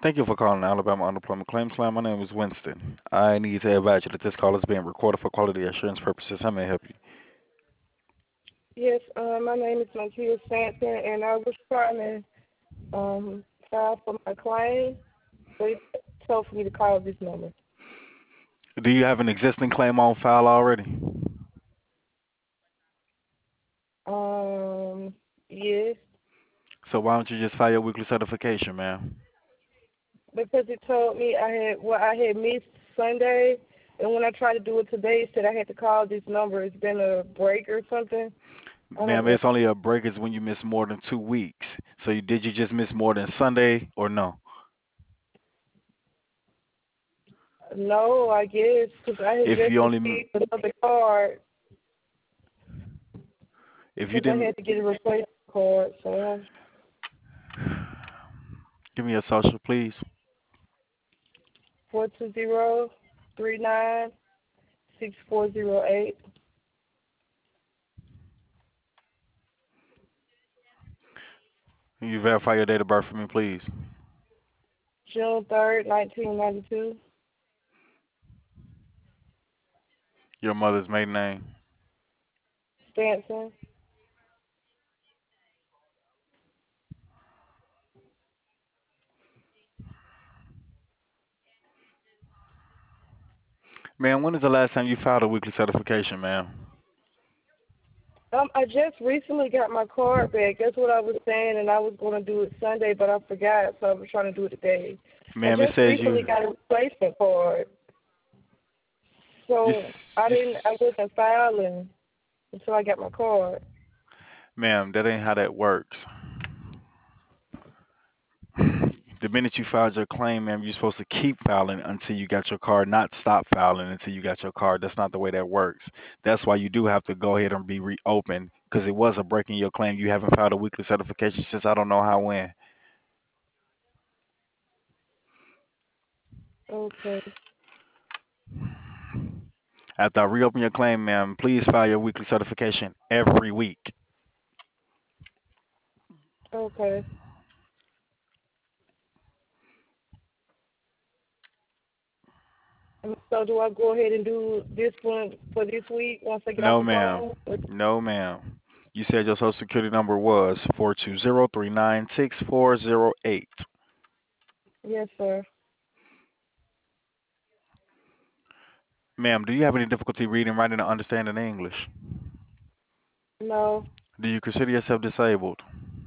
Thank you for calling the Alabama Unemployment Claims Line. My name is Winston. I need to advise you that this call is being recorded for quality assurance purposes. How may I help you? Yes, my name is Makia Sampson, and I was trying to file for my claim, but it told for me to call this number. Do you have an existing claim on file already? Yes, So why don't you just file your weekly certification, ma'am? because it told me I had missed Sunday, and when I tried to do it today, it said I had to call this number. It's been a break or something. I don't Ma'am, know. it's only a break is when you miss more than 2 weeks. So did you just miss more than Sunday or no? No, I guess because I had If just you only, received another card if you because I didn't, had to get a replacement card. So give me a social, please. 420-39-6408. Can you verify your date of birth for me, please? June 3rd, 1992. Your mother's maiden name. Stanson. Ma'am, when is the last time you filed a weekly certification, ma'am? I just recently got my card back. That's what I was saying, and I was going to do it Sunday, but I forgot, so I was trying to do it today. I Ma'am, it just says recently you. got a replacement card, You, so you, I wasn't filing until I got my card. ma'am, that ain't how that works. The minute you filed your claim, ma'am, you're supposed to keep filing until you got your card, not stop filing until you got your card. That's not the way that works. That's why you do have to go ahead and be reopened because it was a break in your claim. You haven't filed a weekly certification since I don't know how when. Okay. After I reopen your claim, ma'am, please file your weekly certification every week. Okay. And so do I go ahead and do this one for this week once I get off No, the ma'am. phone? No, ma'am. You said your social security number was 420-396-4008. Yes, sir. Ma'am, do you have any difficulty reading, writing, or understanding English? No, Do you consider yourself disabled?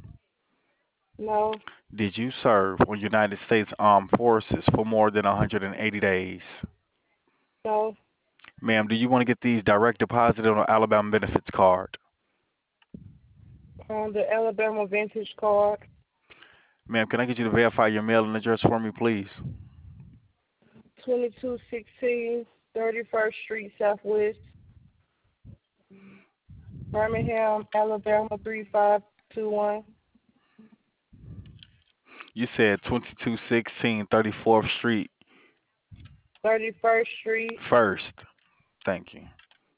no, Did you serve on United States Armed Forces for more than 180 days? no. Ma'am, do you want to get these direct deposited on an Alabama benefits card? The Alabama Vintage card, Ma'am, can I get you to verify your mailing address for me, please? 2216 31st Street Southwest, Birmingham, Alabama 3521. You said 2216 34th Street 31st Street. first. Thank you.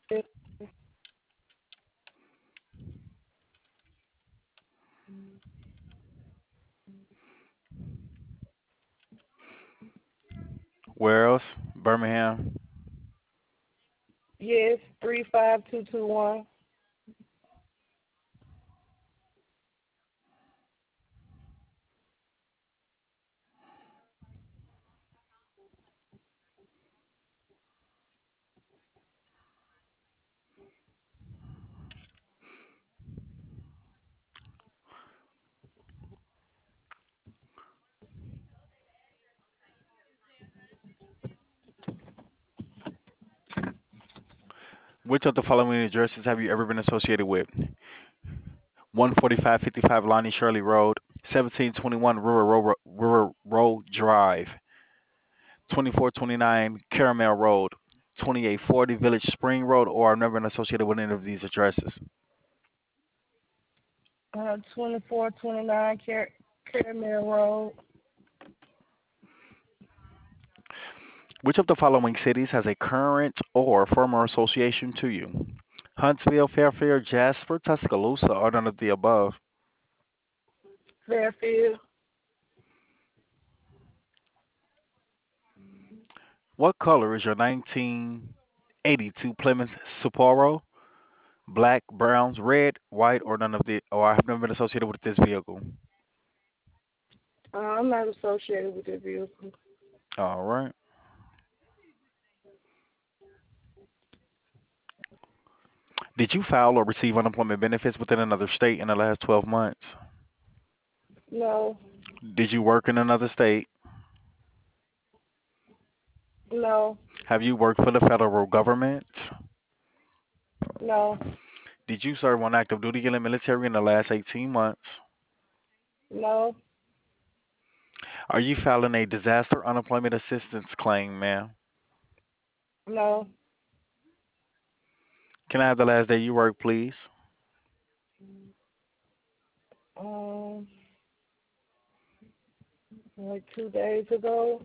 Where else? Birmingham. Yes, 35221. Which of the following addresses have you ever been associated with? 14555 Lonnie Shirley Road, 1721 River Road Drive, 2429 Caramel Road, 2840 Village Spring Road, or I've never been associated with any of these addresses. 2429 Caramel Road. Which of the following cities has a current or former association to you? Huntsville, Fairfield, Jasper, Tuscaloosa, or none of the above? Fairfield. What color is your 1982 Plymouth Sapporo? Black, browns, red, white, or none of the? Or I have never been associated with this vehicle. I'm not associated with the vehicle. All right. Did you file or receive unemployment benefits within another state in the last 12 months? No, Did you work in another state? no, Have you worked for the federal government? no, Did you serve on active duty in the military in the last 18 months? no, Are you filing a disaster unemployment assistance claim, ma'am? no. Can I have the last day you worked, please? Um, like 2 days ago.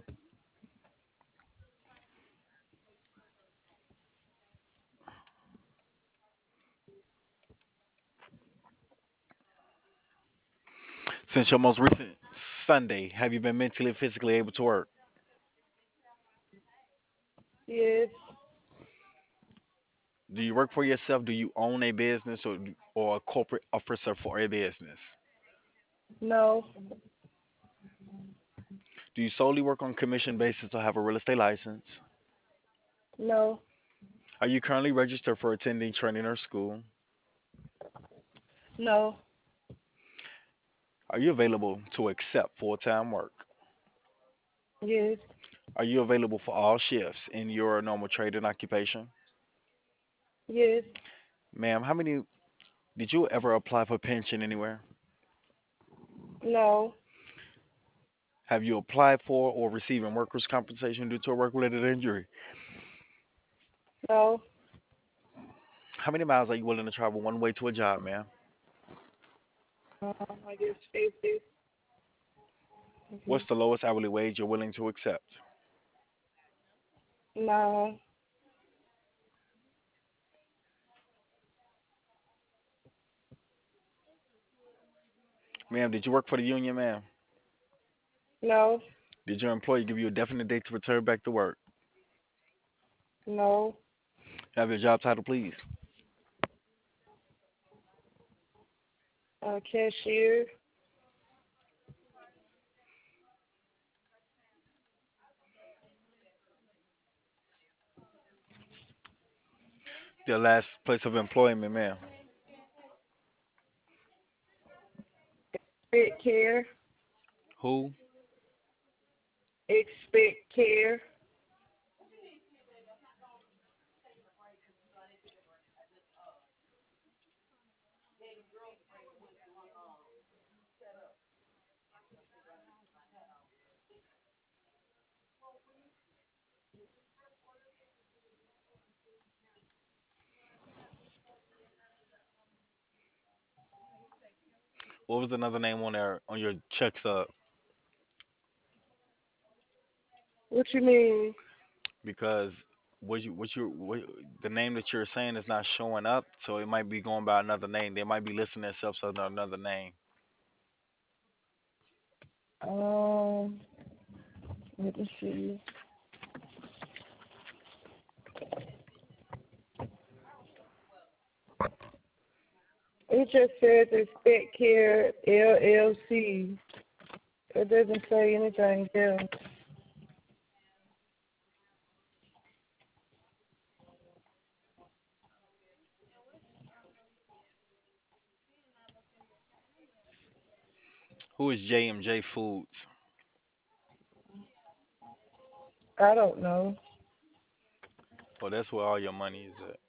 Since your most recent Sunday, have you been mentally and physically able to work? Yes, Do you work for yourself? Do you own a business or a corporate officer for a business? no, Do you solely work on commission basis or have a real estate license? no, Are you currently registered for attending training or school? no. Are you available to accept full-time work? Yes, Are you available for all shifts in your normal trade and occupation? yes, Ma'am, how many did you ever apply for pension anywhere? no, Have you applied for or receiving workers' compensation due to a work-related injury? no. How many miles are you willing to travel one way to a job, ma'am? I guess 50. What's the lowest hourly wage you're willing to accept? No, Ma'am, did you work for the union, ma'am? no, Did your employer give you a definite date to return back to work? no. Have your job title, please. Cashier. Your last place of employment, ma'am. Expect care. Who? Expect care. What was another name on there on your check stub? What you mean? Because what, the name that you're saying is not showing up, so it might be going by another name. They might be listing themselves under another name. Um, let me see. It just says Expect Care LLC. It doesn't say anything else. Who is JMJ Foods? I don't know. Well, that's where all your money is at.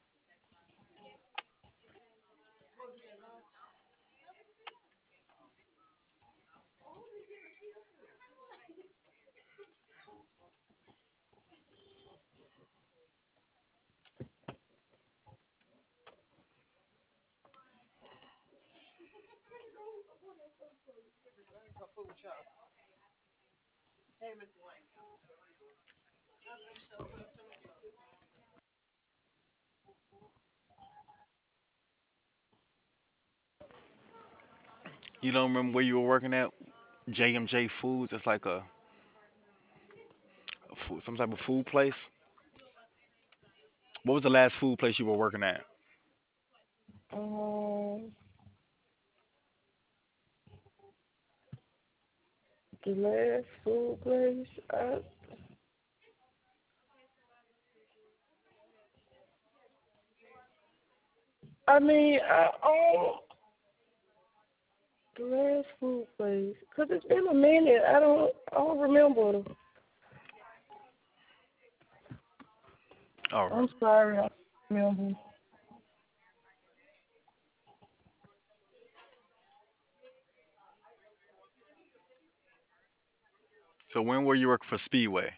You don't remember where you were working at? JMJ Foods. It's like a some type of food place? What was the last food place you were working at? Um, the last food place. I mean, the last food place. Cause it's been a minute. I don't remember. All right. I'm sorry. I don't remember. So when were you working for Speedway?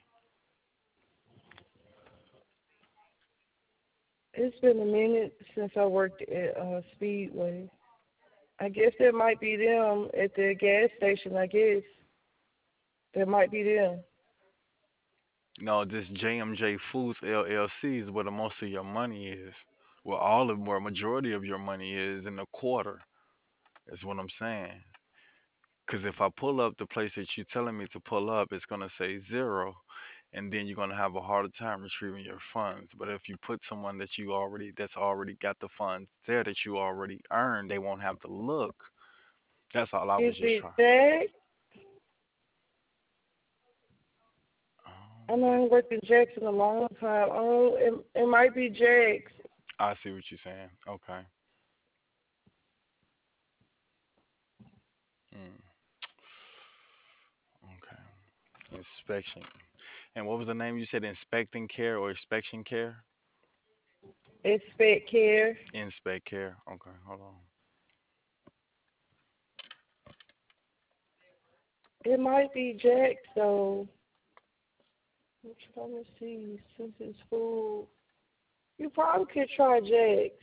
It's been a minute since I worked at Speedway. I guess that might be them at the gas station. I guess that might be them. No, this JMJ Foods LLC is where the most of your money is. Well, all of where majority of your money is in a quarter. Is what I'm saying. Because if I pull up the place that you're telling me to pull up, it's gonna say zero, and then you're gonna have a harder time retrieving your funds. But if you put someone that's already got the funds there that you already earned, they won't have to look. That's all I was Is just it trying. Jack? I Um, know I ain't worked in Jack's in a long time. Oh, it might be Jack's. I see what you're saying. Okay. Mm, okay. Inspection. And what was the name you said? Inspecting care or inspection care? Expect Care. Inspect care. Okay, hold on. It might be Jack's though. I'm trying to see since it's food. You probably could try Jack's.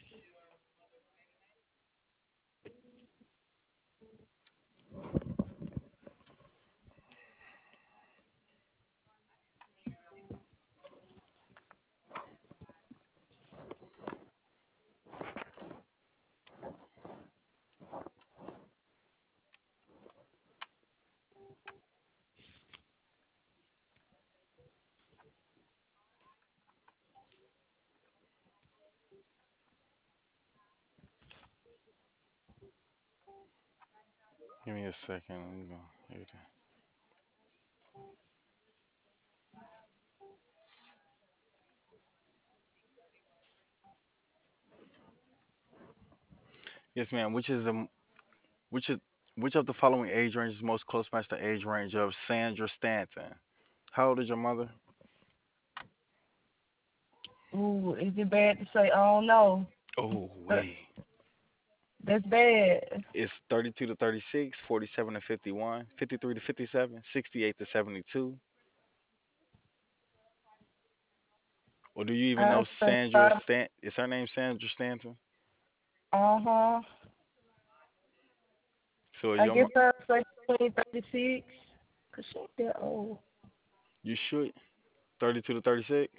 Give me a second. Let me go. Here it is. Yes, ma'am. Which is which of the following age range is most close match the age range of Sandra Stanton? How old is your mother? Ooh, is it bad to say I don't know? Oh, Uh, wait. That's bad. It's 32 to 36, 47 to 51, 53 to 57, 68 to 72. Or do you even I know say Sandra five. Is her name Sandra Stanton? Uh-huh. So I your guess I'd say 36. Cause she ain't that old. you should 32 to 36,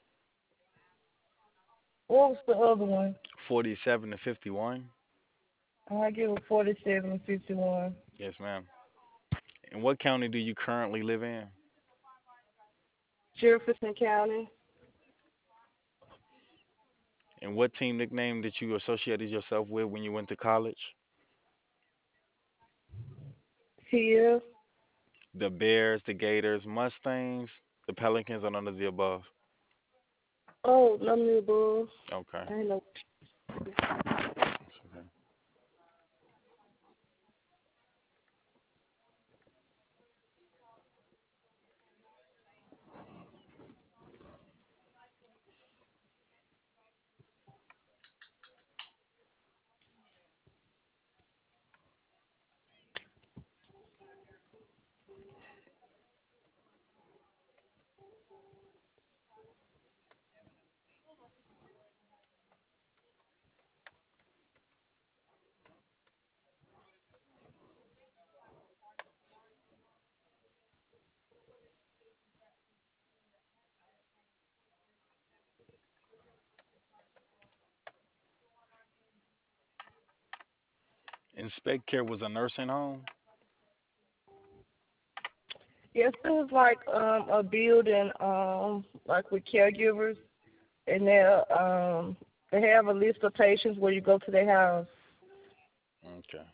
What was the other one? 47 to 51. I give her 47 and 51. Yes, ma'am. And what county do you currently live in? Jefferson County. And what team nickname that you associated yourself with when you went to college? Here. The Bears, the Gators, Mustangs, the Pelicans, or none of the above? Oh, none of the above. Okay. I ain't know. Okay. Inspect Care was a nursing home. Yes, it was like a building, like with caregivers, and they have a list of patients where you go to their house. Okay.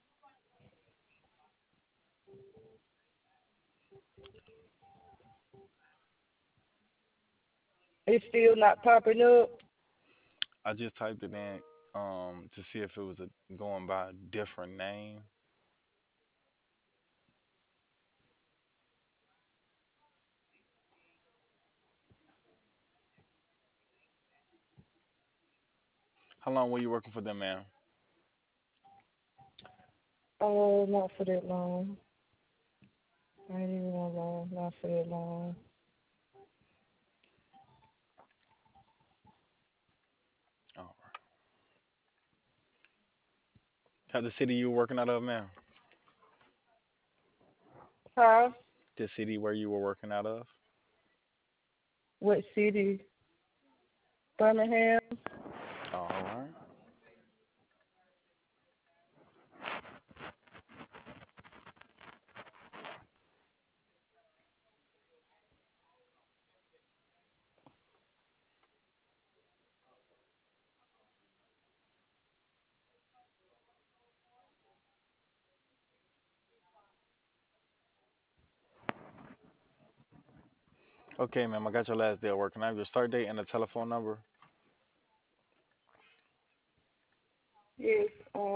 It's still not popping up. I just typed it in to see if it was going by a different name. How long were you working for them, man? Oh, not for that long. I ain't even know long. Not for that long. Oh, how the city you were working out of, man? Huh? The city where you were working out of? What city? Birmingham. All right. Okay, ma'am. I got your last day of work. Can I have your start date and a telephone number? Yes.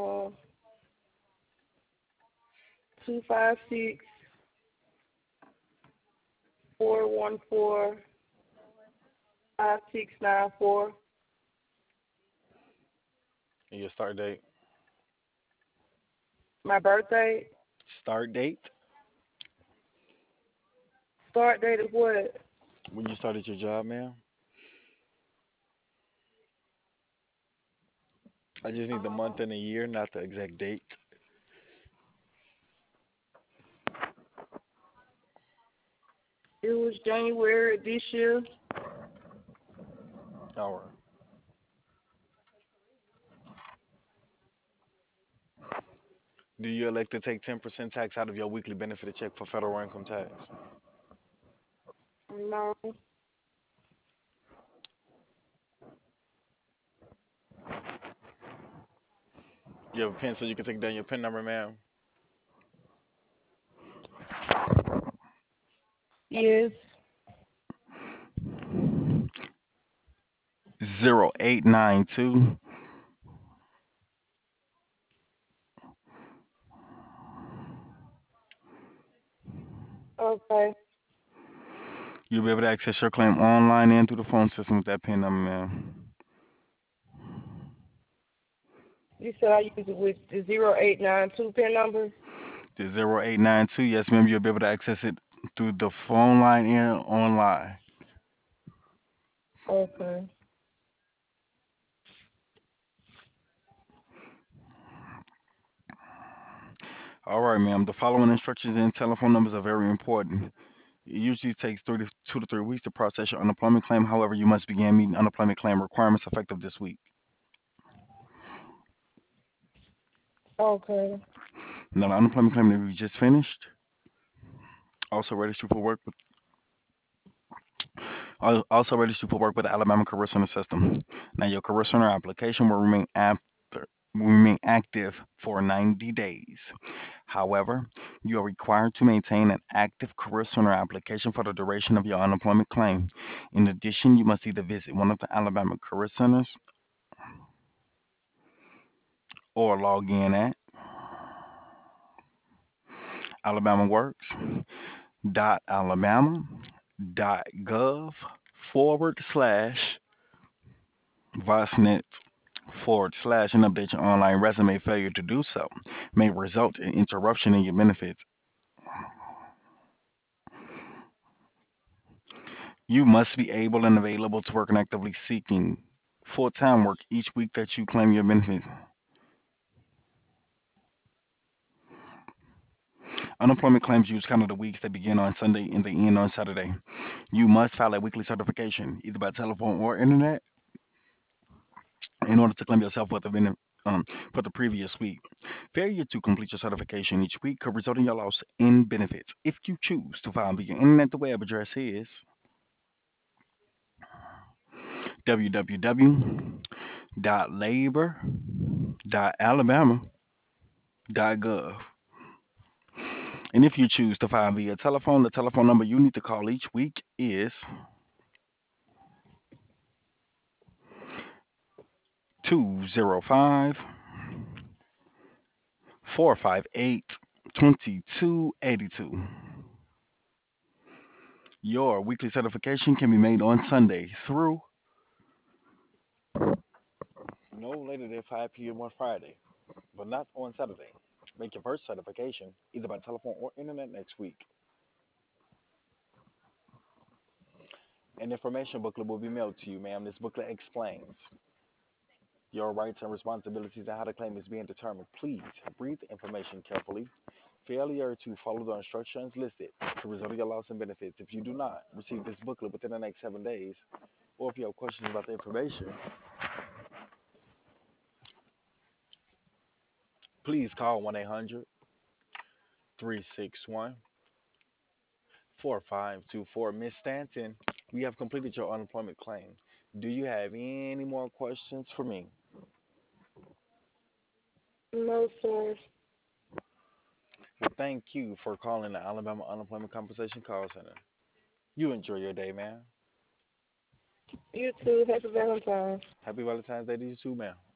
256-414-5694. And your start date? My birthday. Start date? Start date is what? When you started your job, ma'am? I just need the month and the year, not the exact date. It was January this year. All right. Do you elect to take 10% tax out of your weekly benefit check for federal income tax? No. You have a pen so you can take down your PIN number, ma'am? Yes. 0892. Okay. You'll be able to access your claim online and through the phone system with that PIN number, ma'am. You said I use it with the 0892 pin number? The 0892, yes, ma'am. You'll be able to access it through the phone line and online. Okay. All right, ma'am. The following instructions and telephone numbers are very important. It usually takes 2 to 3 weeks to process your unemployment claim. However, you must begin meeting unemployment claim requirements effective this week. Okay. Now, the unemployment claim that we just finished, also registered for work with also registered for work with the Alabama Career Center system. Now, your Career Center application will remain active for 90 days. However, you are required to maintain an active Career Center application for the duration of your unemployment claim. In addition, you must either visit one of the Alabama Career Centers or log in at alabamaworks.alabama.gov/VOSNet /and update your online resume. Failure to do so may result in interruption in your benefits. You must be able and available to work and actively seeking full-time work each week that you claim your benefits. Unemployment claims use count of the weeks that begin on Sunday and they end on Saturday. You must file a weekly certification, either by telephone or internet, in order to claim yourself for the previous week. Failure to complete your certification each week could result in your loss in benefits. If you choose to file via internet, the web address is www.labor.alabama.gov. And if you choose to file via telephone, the telephone number you need to call each week is 205 458 2282. Your weekly certification can be made on Sunday through no later than 5 p.m. on Friday, but not on Saturday. Make your first certification either by telephone or internet next week. An information booklet will be mailed to you, ma'am. This booklet explains your rights and responsibilities and how the claim is being determined. Please read the information carefully. Failure to follow the instructions listed could result in your loss in benefits. If you do not receive this booklet within the next 7 days, or if you have questions about the information, please call 1 800 361 4524. Miss Stanton, we have completed your unemployment claim. Do you have any more questions for me? No, sir. Well, thank you for calling the Alabama Unemployment Compensation Call Center. You enjoy your day, man. You too. Happy Valentine's. Happy Valentine's Day to you too, man.